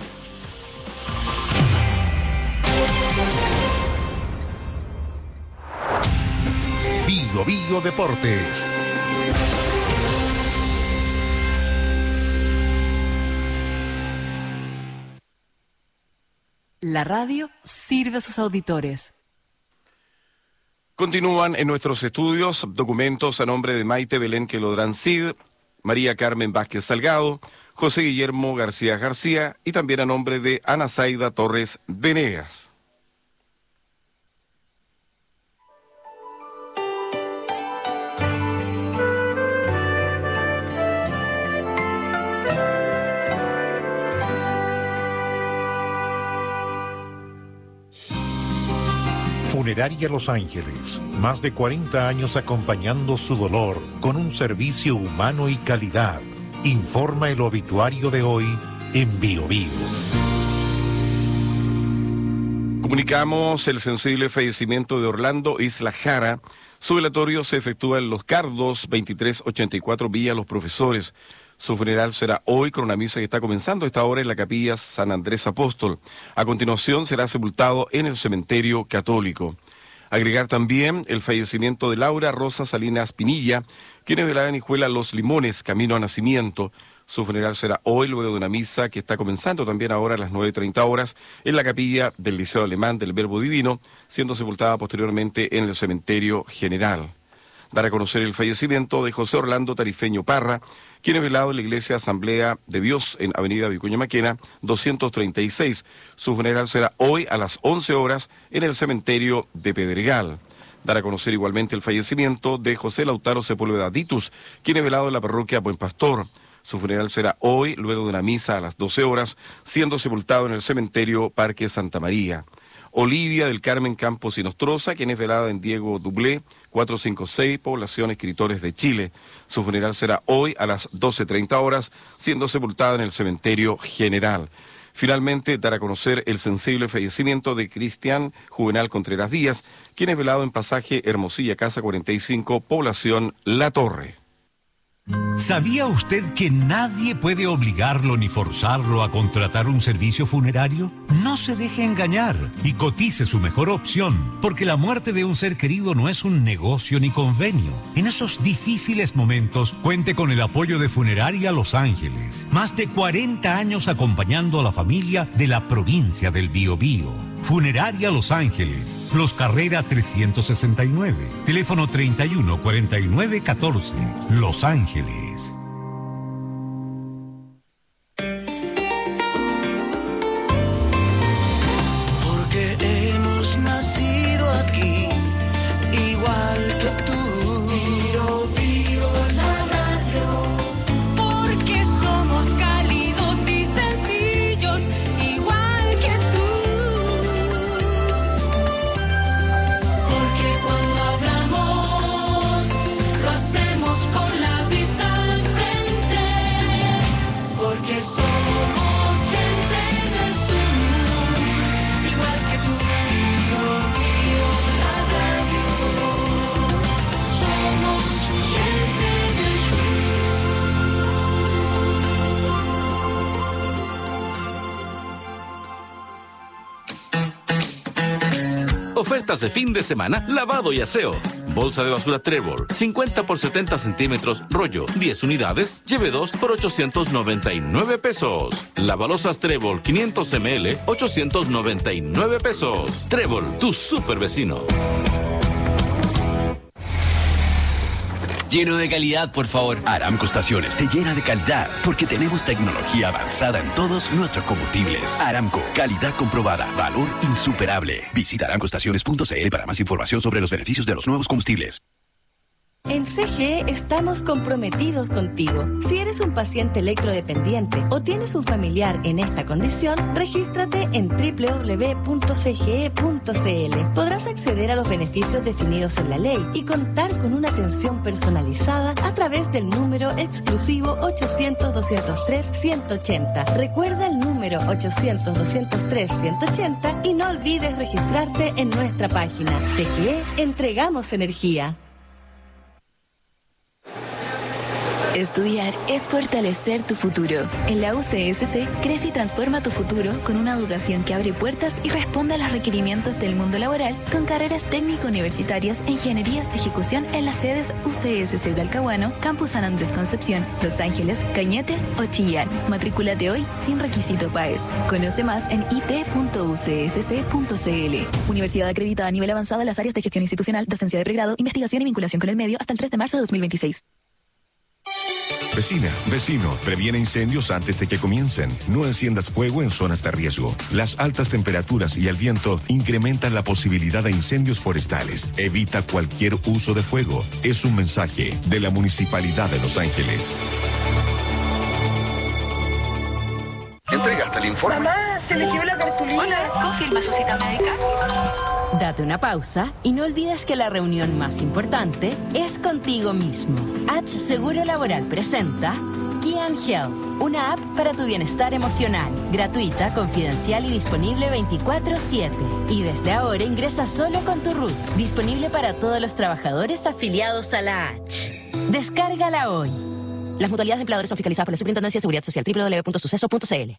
[SPEAKER 7] Bio Deportes.
[SPEAKER 10] La radio sirve a sus auditores.
[SPEAKER 13] Continúan en nuestros estudios documentos a nombre de Maite Belén Quelodrán Cid, María Carmen Vázquez Salgado, José Guillermo García García y también a nombre de Ana Zaida Torres Venegas.
[SPEAKER 7] Funeraria Los Ángeles, más de 40 años acompañando su dolor con un servicio humano y calidad. Informa el obituario de hoy en Bio Bio.
[SPEAKER 13] Comunicamos el sensible fallecimiento de Orlando Isla Jara. Su velatorio se efectúa en Los Cardos, 2384 Villa Los Profesores. Su funeral será hoy con una misa que está comenzando a esta hora en la capilla San Andrés Apóstol. A continuación será sepultado en el cementerio católico. Agregar también el fallecimiento de Laura Rosa Salinas Pinilla, quien es velada en Hijuela Los Limones, camino a Nacimiento. Su funeral será hoy luego de una misa que está comenzando también ahora a las 9:30 horas en la capilla del Liceo Alemán del Verbo Divino, siendo sepultada posteriormente en el cementerio general. Dar a conocer el fallecimiento de José Orlando Tarifeño Parra, quien es velado en la Iglesia Asamblea de Dios en Avenida Vicuña Maquena, 236. Su funeral será hoy a las 11 horas en el cementerio de Pedregal. Dar a conocer igualmente el fallecimiento de José Lautaro Sepúlveda Ditus, quien es velado en la parroquia Buen Pastor. Su funeral será hoy, luego de una misa a las 12 horas, siendo sepultado en el cementerio Parque Santa María. Olivia del Carmen Campos y Nostroza, quien es velada en Diego Dublé, 456, Población Escritores de Chile. Su funeral será hoy a las 12:30 horas, siendo sepultada en el cementerio general. Finalmente, dar a conocer el sensible fallecimiento de Cristian Juvenal Contreras Díaz, quien es velado en Pasaje Hermosilla, Casa 45, Población La Torre.
[SPEAKER 17] ¿Sabía usted que nadie puede obligarlo ni forzarlo a contratar un servicio funerario? No se deje engañar y cotice su mejor opción, porque la muerte de un ser querido no es un negocio ni convenio. En esos difíciles momentos, cuente con el apoyo de Funeraria Los Ángeles. Más de 40 años acompañando a la familia de la provincia del Biobío. Funeraria Los Ángeles, Los Carrera 369, teléfono 31 49 14, Los Ángeles.
[SPEAKER 5] Porque hemos nacido aquí, igual que tú. Bio, bio, la radio.
[SPEAKER 6] Porque somos cálidos y sencillos, igual que tú. Porque cuando hablamos, lo hacemos con la vista al frente.
[SPEAKER 8] Ofertas de fin de semana, lavado y aseo. Bolsa de basura Trébol, 50 por 70 centímetros, rollo, 10 unidades, lleve 2 por 899 pesos. Lavalosas Trébol, 500 ml, 899 pesos. Trébol, tu super vecino.
[SPEAKER 9] Lleno de calidad, por favor. Aramco Estaciones te llena de calidad porque tenemos tecnología avanzada en todos nuestros combustibles. Aramco, calidad comprobada, valor insuperable. Visita aramcoestaciones.cl para más información sobre los beneficios de los nuevos combustibles.
[SPEAKER 22] En CGE estamos comprometidos contigo. Si eres un paciente electrodependiente o tienes un familiar en esta condición, regístrate en www.cge.cl. Podrás acceder a los beneficios definidos en la ley y contar con una atención personalizada a través del número exclusivo 800-203-180. Recuerda el número 800-203-180 y no olvides registrarte en nuestra página. CGE, entregamos energía.
[SPEAKER 11] Estudiar es fortalecer tu futuro. En la UCSC, crece y transforma tu futuro con una educación que abre puertas y responde a los requerimientos del mundo laboral con carreras técnico-universitarias e ingenierías de ejecución en las sedes UCSC de Talcahuano, Campus San Andrés Concepción, Los Ángeles, Cañete o Chillán. Matrículate hoy sin requisito PAES. Conoce más en it.ucsc.cl. Universidad acreditada a nivel avanzado en las áreas de gestión institucional, docencia de pregrado, investigación y vinculación con el medio hasta el 3 de marzo de 2026.
[SPEAKER 12] Vecina, vecino, previene incendios antes de que comiencen. No enciendas fuego en zonas de riesgo. Las altas temperaturas y el viento incrementan la posibilidad de incendios forestales. Evita cualquier uso de fuego. Es un mensaje de la Municipalidad de Los Ángeles.
[SPEAKER 4] ¿Entregaste el informe?
[SPEAKER 25] Mamá, se le quedó la cartulina. ¿Confirma su cita médica?
[SPEAKER 26] Date una pausa y no olvides que la reunión más importante es contigo mismo. H Seguro Laboral presenta Kian Health, una app para tu bienestar emocional, gratuita, confidencial y disponible 24/7. Y desde ahora ingresa solo con tu RUT, disponible para todos los trabajadores afiliados a la H. Descárgala hoy. Las mutualidades de empleadores son fiscalizadas por la Superintendencia de Seguridad Social, www.suceso.cl.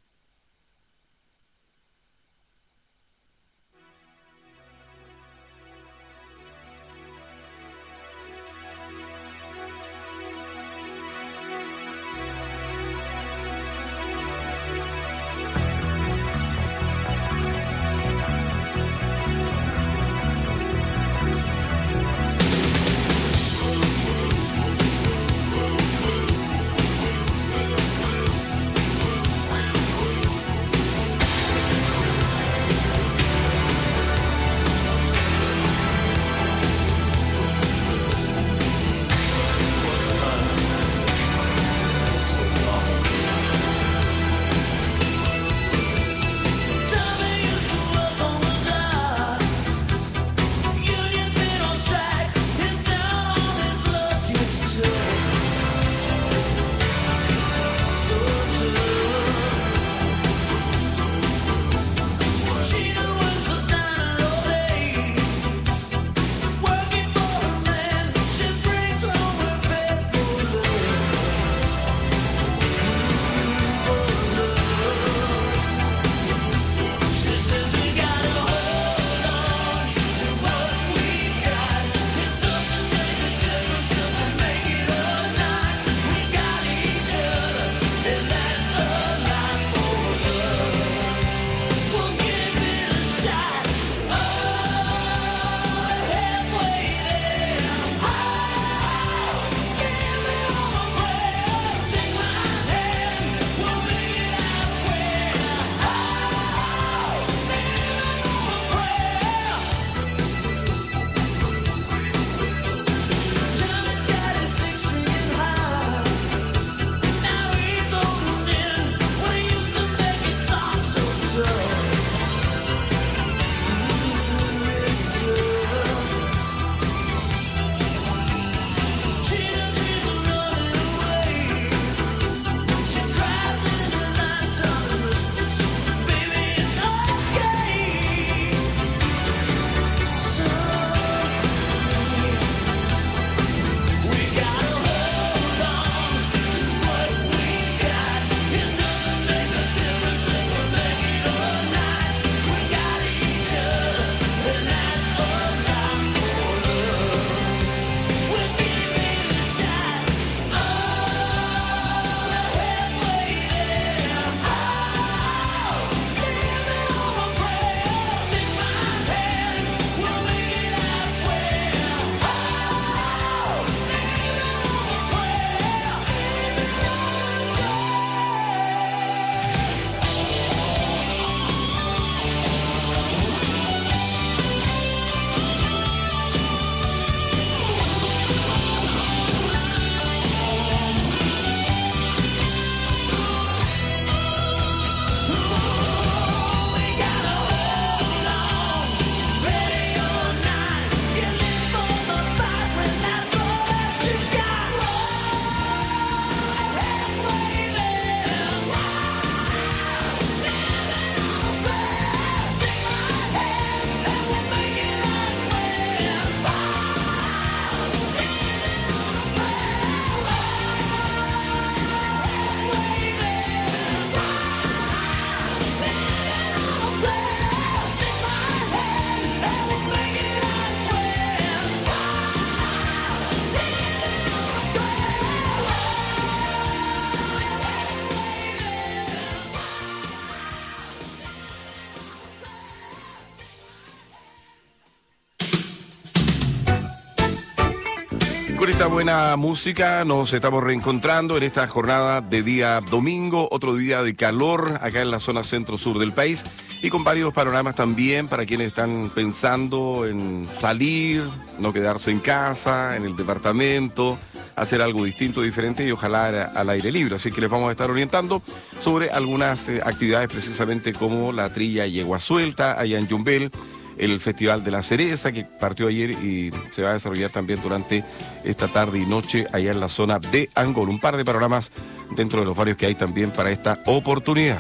[SPEAKER 13] con esta buena música nos estamos reencontrando en esta jornada de día domingo, otro día de calor acá en la zona centro-sur del país y con varios panoramas también para quienes están pensando en salir, no quedarse en casa, en el departamento, hacer algo distinto, diferente y ojalá al aire libre. Así que les vamos a estar orientando sobre algunas actividades precisamente como la trilla Yegua Suelta allá en Yumbel, el Festival de la Cereza que partió ayer y se va a desarrollar también durante esta tarde y noche allá en la zona de Angol. Un par de panoramas dentro de los varios que hay también para esta oportunidad.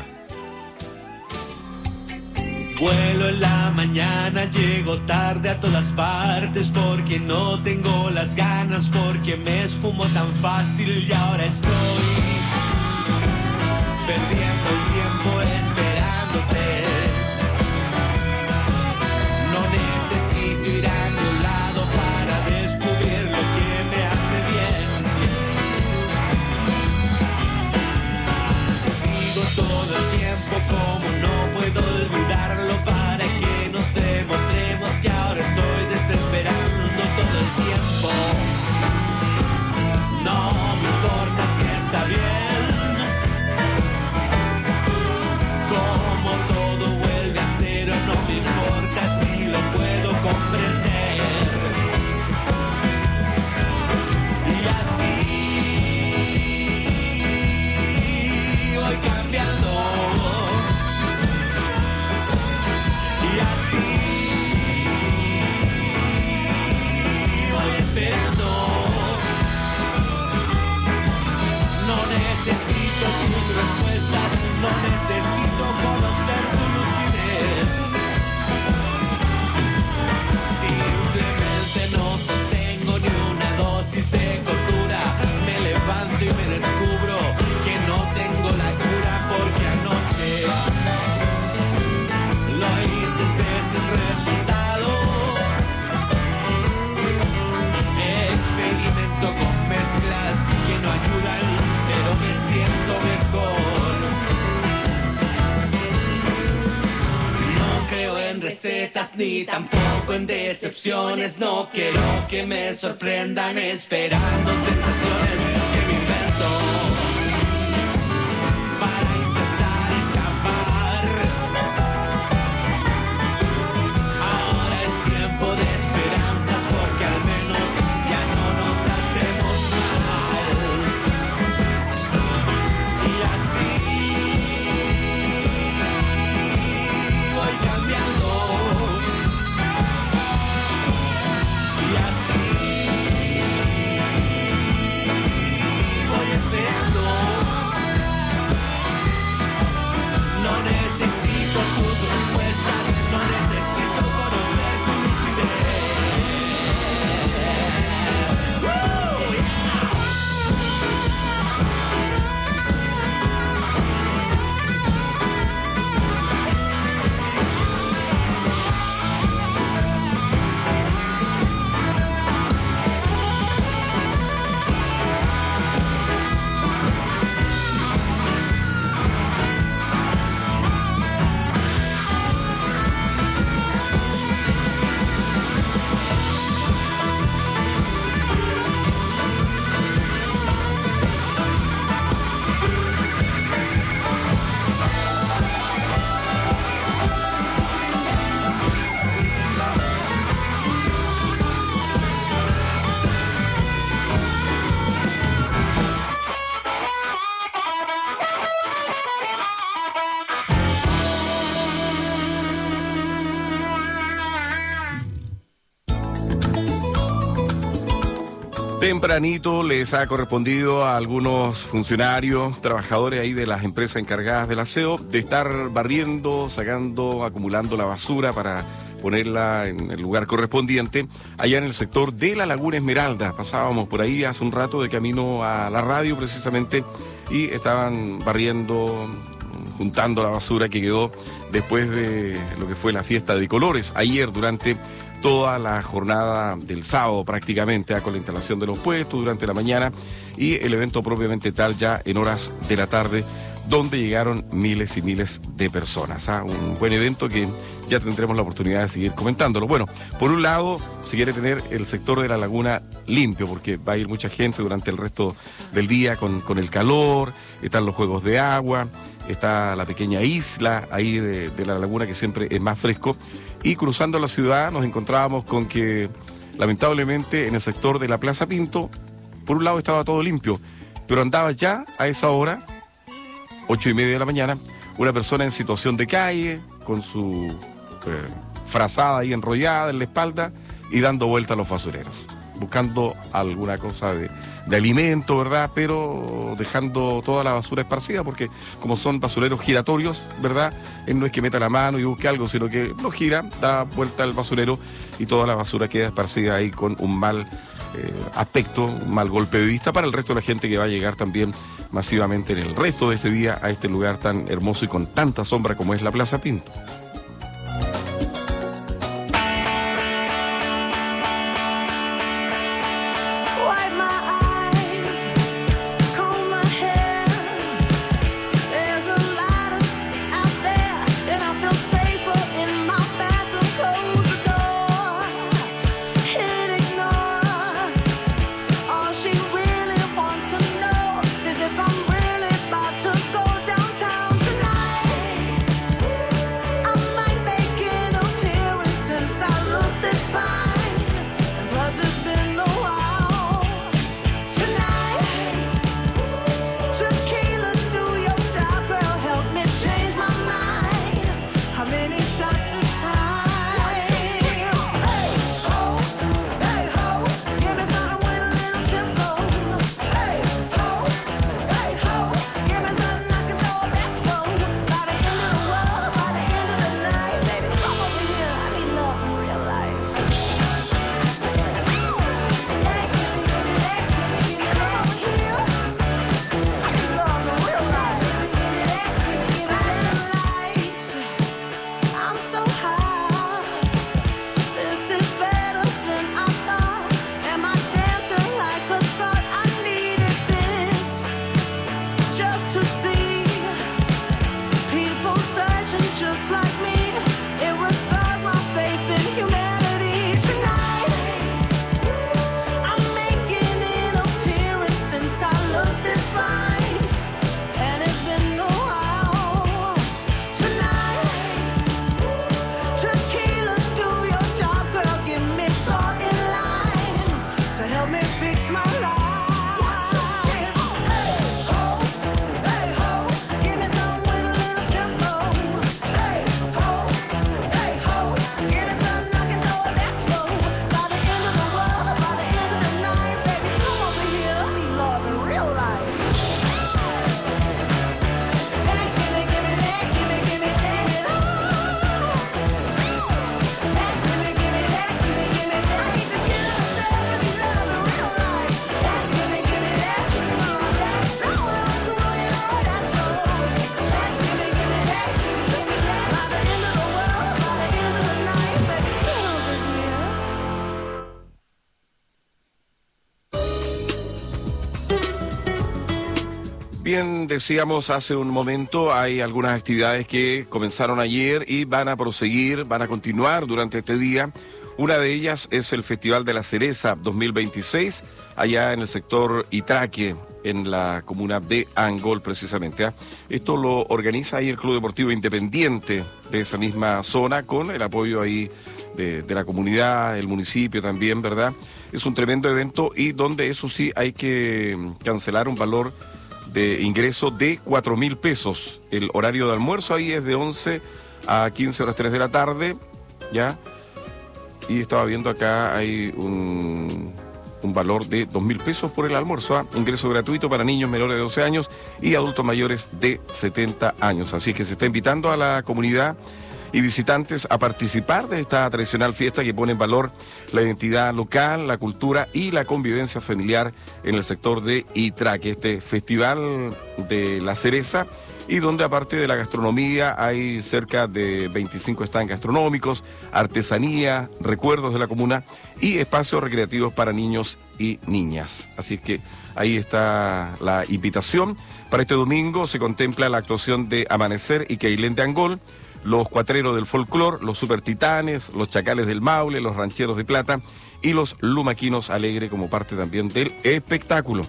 [SPEAKER 3] Vuelo en la mañana, llego tarde a todas partes porque no tengo las ganas, porque me esfumo tan fácil y ahora estoy perdiendo el tiempo esperándote. No necesito ir a ningún lado para descubrir lo que me hace bien. Sigo todo el tiempo como no puedo olvidarlo para que nos demostremos que ahora estoy desesperando todo el tiempo. No me importa si está bien, como todo vuelve a cero, no me importa si lo puedo comprender. Y así voy cambiando. Y así voy esperando. No necesito tus respuestas, no necesito conocer tu lucidez. Simplemente no sostengo ni una dosis de cordura. Me levanto y me descubro que no tengo la cura porque anoche lo intenté sin resultado. Experimento con mezclas que no ayudan, pero me siento mejor. No creo en recetas ni tampoco en decepciones. No quiero que me sorprendan esperando sensaciones que me invento para intentar escapar. Ahora es tiempo de esperanzas porque al menos ya no nos hacemos mal. Y así voy cambiando. Y así voy esperando. No necesito tus respuestas, no necesito conocer tu lucidez.
[SPEAKER 13] Tempranito les ha correspondido a algunos funcionarios, trabajadores ahí de las empresas encargadas del aseo, de estar barriendo, sacando, acumulando la basura para ponerla en el lugar correspondiente, allá en el sector de la Laguna Esmeralda. Pasábamos por ahí hace un rato de camino a la radio precisamente y estaban barriendo, juntando la basura que quedó después de lo que fue la fiesta de colores ayer durante toda la jornada del sábado prácticamente, con la instalación de los puestos durante la mañana y el evento propiamente tal ya en horas de la tarde donde llegaron miles y miles de personas. Un buen evento que ya tendremos la oportunidad de seguir comentándolo. Bueno, por un lado, se quiere tener el sector de la laguna limpio, porque va a ir mucha gente durante el resto del día con el calor, están los juegos de agua, está la pequeña isla ahí de la laguna que siempre es más fresco, y cruzando la ciudad nos encontrábamos con que lamentablemente en el sector de la Plaza Pinto, por un lado estaba todo limpio, pero andaba ya a esa hora, 8:30 de la mañana, una persona en situación de calle, con su frazada ahí enrollada en la espalda y dando vuelta a los basureros, buscando alguna cosa de alimento, ¿verdad? Pero dejando toda la basura esparcida, porque como son basureros giratorios, ¿verdad? Él no es que meta la mano y busque algo, sino que lo gira, da vuelta al basurero y toda la basura queda esparcida ahí con un mal aspecto, un mal golpe de vista para el resto de la gente que va a llegar también masivamente en el resto de este día a este lugar tan hermoso y con tanta sombra como es la Plaza Pinto. Bien, decíamos hace un momento, hay algunas actividades que comenzaron ayer y van a proseguir, van a continuar durante este día. Una de ellas es el Festival de la Cereza 2026, allá en el sector Itraque, en la comuna de Angol precisamente. Esto lo organiza ahí el Club Deportivo Independiente de esa misma zona, con el apoyo ahí de la comunidad, el municipio también, ¿verdad? Es un tremendo evento y donde eso sí hay que cancelar un valor de ingreso de 4.000 pesos. El horario de almuerzo ahí es de 11 a 15 horas 3 de la tarde, ¿ya? Y estaba viendo acá, hay un valor de 2.000 pesos por el almuerzo, ingreso gratuito para niños menores de 12 años y adultos mayores de 70 años. Así que se está invitando a la comunidad y visitantes a participar de esta tradicional fiesta que pone en valor la identidad local, la cultura y la convivencia familiar en el sector de Itraque. Este Festival de la Cereza y donde aparte de la gastronomía hay cerca de 25 stands gastronómicos, artesanía, recuerdos de la comuna y espacios recreativos para niños y niñas. Así es que ahí está la invitación. Para este domingo se contempla la actuación de Amanecer y Keilén de Angol, los Cuatreros del Folclor, los Super Titanes, los Chacales del Maule, los Rancheros de Plata y los Lumaquinos Alegre como parte también del espectáculo.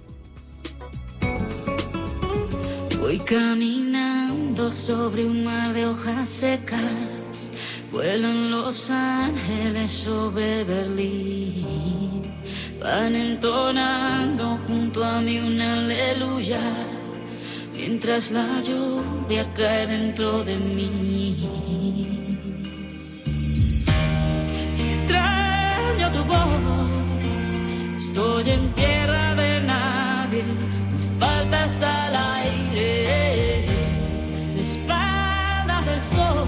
[SPEAKER 14] Voy caminando sobre un mar de hojas secas, vuelan los ángeles sobre Berlín, van entonando junto a mí una aleluya, mientras la lluvia cae dentro de mí. Extraño tu voz, estoy en tierra de nadie, me falta hasta el aire, de espaldas del sol,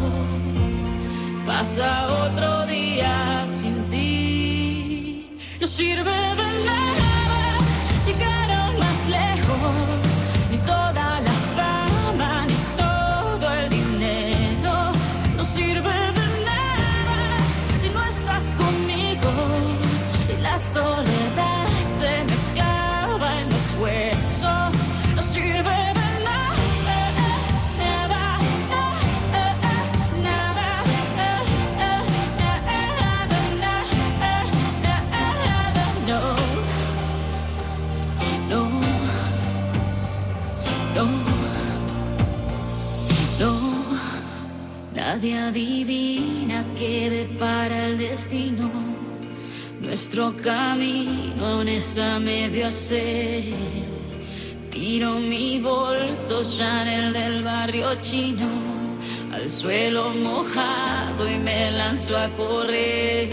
[SPEAKER 14] pasa otro día sin ti. No sirve de nada llegar más lejos, ni toda la fama, ni todo el dinero. No sirve de nada si no estás conmigo, y la soledad se me clava en los huesos. No sirve de nadie adivina qué depara el destino. Nuestro camino aún está medio a hacer. Tiro mi bolso Chanel del barrio chino al suelo mojado y me lanzo a correr.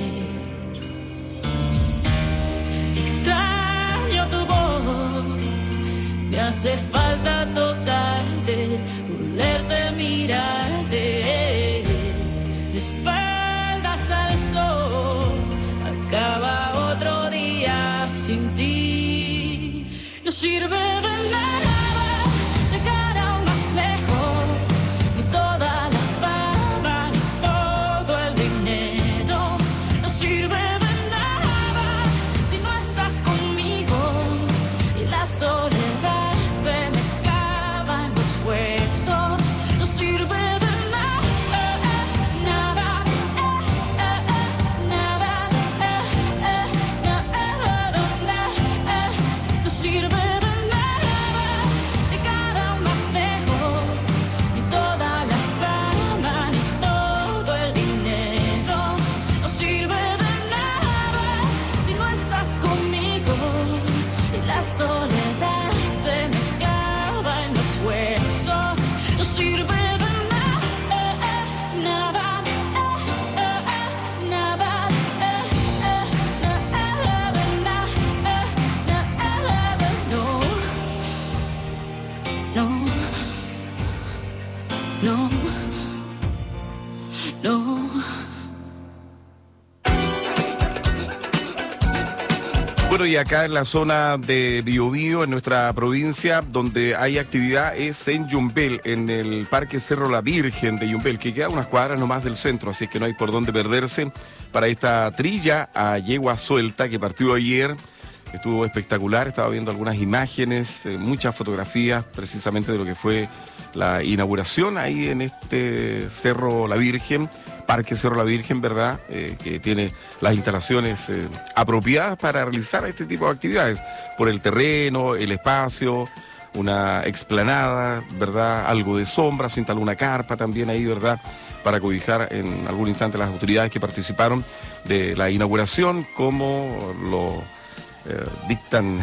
[SPEAKER 14] Extraño tu voz, me hace falta tocarte, volverte, mirarte, de espaldas al sol, acaba otro día sin ti. No sirve de nada llegar aún más lejos, ni toda la fama, ni todo el dinero. No sirve de nada si no estás conmigo, y la soledad se me clava en los huesos. No sirve de
[SPEAKER 13] Bueno, y acá en la zona de Biobío, en nuestra provincia, donde hay actividad es en Yumbel, en el Parque Cerro La Virgen de Yumbel, que queda unas cuadras nomás del centro, así que no hay por dónde perderse para esta trilla a yegua suelta que partió ayer. Estuvo espectacular, estaba viendo algunas imágenes, muchas fotografías precisamente de lo que fue la inauguración ahí en este Cerro La Virgen, Parque Cerro La Virgen, ¿verdad? Que tiene las instalaciones apropiadas para realizar este tipo de actividades, por el terreno, el espacio, una explanada, ¿verdad? Algo de sombra, se instaló una carpa también ahí, ¿verdad? Para cobijar en algún instante las autoridades que participaron de la inauguración, como lo dictan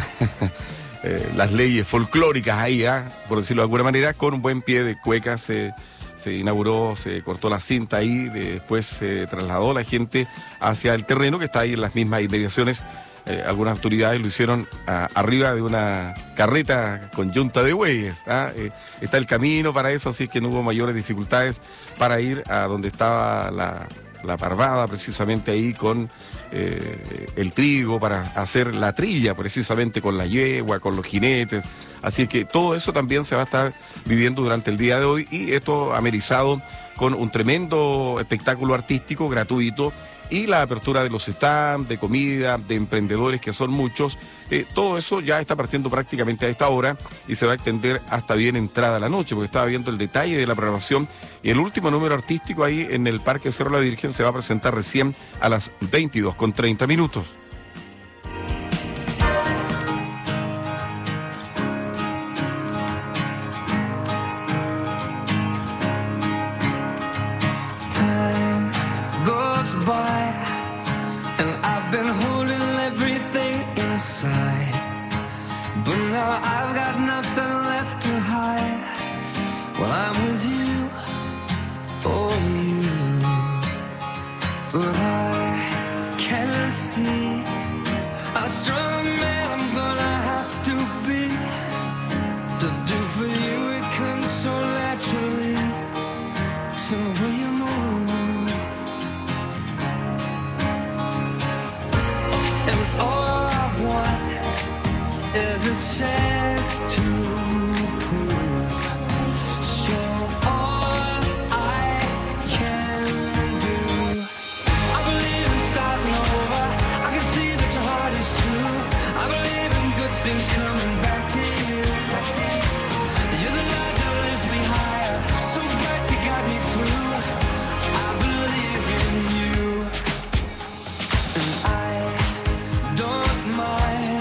[SPEAKER 13] las leyes folclóricas ahí, por decirlo de alguna manera, con un buen pie de cueca se inauguró, se cortó la cinta ahí, después se trasladó la gente hacia el terreno que está ahí en las mismas inmediaciones. Algunas autoridades lo hicieron arriba de una carreta con yunta de bueyes. Está el camino para eso, así que no hubo mayores dificultades para ir a donde estaba la parvada precisamente ahí con el trigo para hacer la trilla precisamente con la yegua, con los jinetes. Así que todo eso también se va a estar viviendo durante el día de hoy y esto amenizado con un tremendo espectáculo artístico gratuito y la apertura de los stands, de comida, de emprendedores que son muchos. Todo eso ya está partiendo prácticamente a esta hora y se va a extender hasta bien entrada la noche, porque estaba viendo el detalle de la programación y el último número artístico ahí en el Parque Cerro La Virgen se va a presentar recién a las 22:30.
[SPEAKER 5] By, and I've been holding everything inside, but now I've got nothing left to hide. Well, I'm with you, oh you, but I can't see how strong a man I'm gonna have to be to do for you. It comes so naturally, so will you move? There's a chance to prove, so all I can do. I believe in starting over. I can see that your heart is true. I believe in good things coming back to you. You're the light that lifts me higher, so bright you got me through. I believe in you, and I don't mind.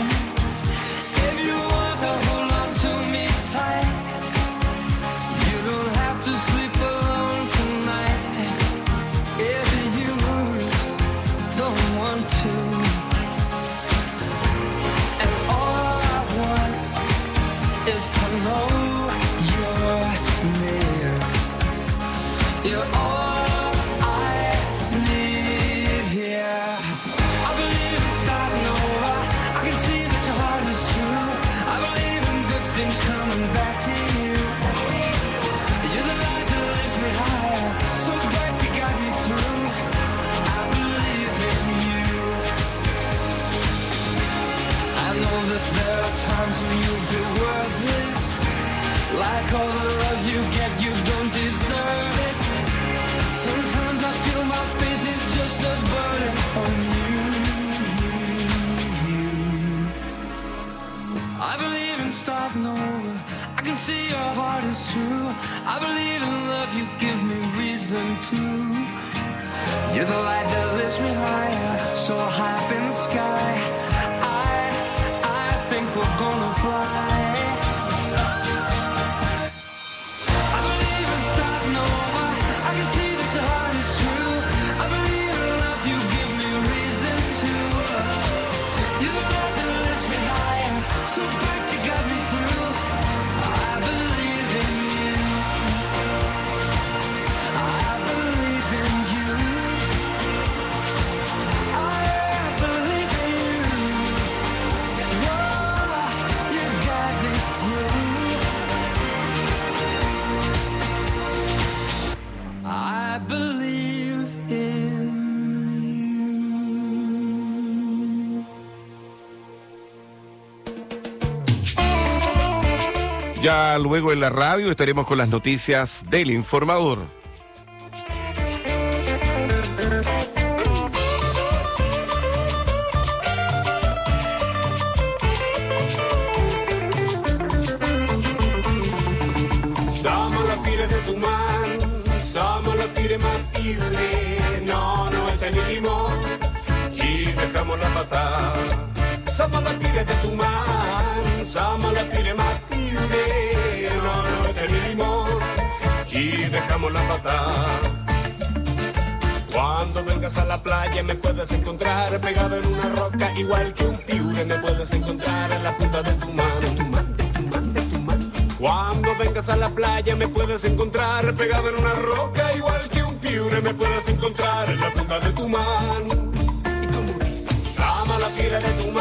[SPEAKER 5] Like all the love you get, you don't deserve it. Sometimes I feel my faith is just a burden on you. I believe in starting over. I can see your heart is true. I believe in love, you give me reason to. You're the light that lifts me higher, so high up in the sky. I think we're gonna fly.
[SPEAKER 13] Ya luego en la radio estaremos con las noticias del Informador.
[SPEAKER 15] Somos los pires de Tucumán, somos los pires más pires, no echan ni limón y dejamos la patada. Somos los pires de Tucumán, somos los pires más pires, no echan ni limón y dejamos la patada. Cuando vengas a la playa me puedes encontrar pegado en una roca igual que un piure, me puedes encontrar en la punta de tu mano. Cuando vengas a la playa me puedes encontrar pegado en una roca igual que un piure, me puedes encontrar en la punta de tu mano. Y como dices, sama la pira de tu mano.